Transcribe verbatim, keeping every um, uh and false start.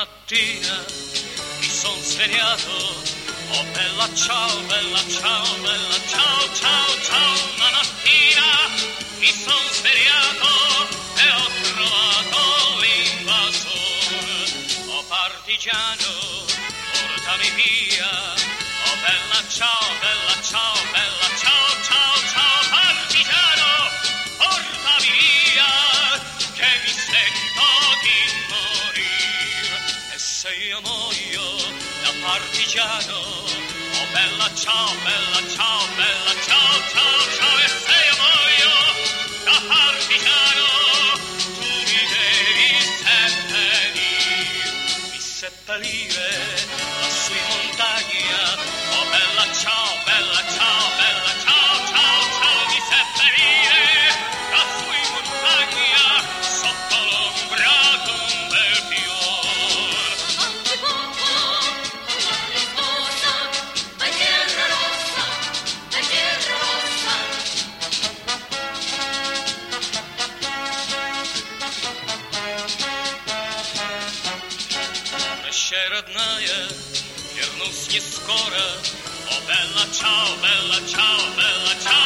mattina mi son svegliato, oh bella ciao, bella ciao, bella ciao, ciao, ciao, una mattina mi son svegliato e ho trovato l'invasor, oh partigiano, portami via, oh bella ciao, bella ciao, bella ciao, ciao, ciao, partigiano, portami via, che mi sento di morire, e se io muoio da partigiano, oh bella ciao, bella ciao, bella ciao, ciao, ciao, e se io muoio da partigiano, tu mi devi seppellire, mi seppellire lassù in montagna, oh bella ciao, bella ciao, bella ciao, ciao, ciao, mi seppellire lassù in montagna, sotto l'ombra d'un bel fiore. Oggi poco, una risposta, vai terra rossa, vai terra rossa. Наша родная, вернусь не скоро. О, Белла, чао, Белла, чао, Белла, чао.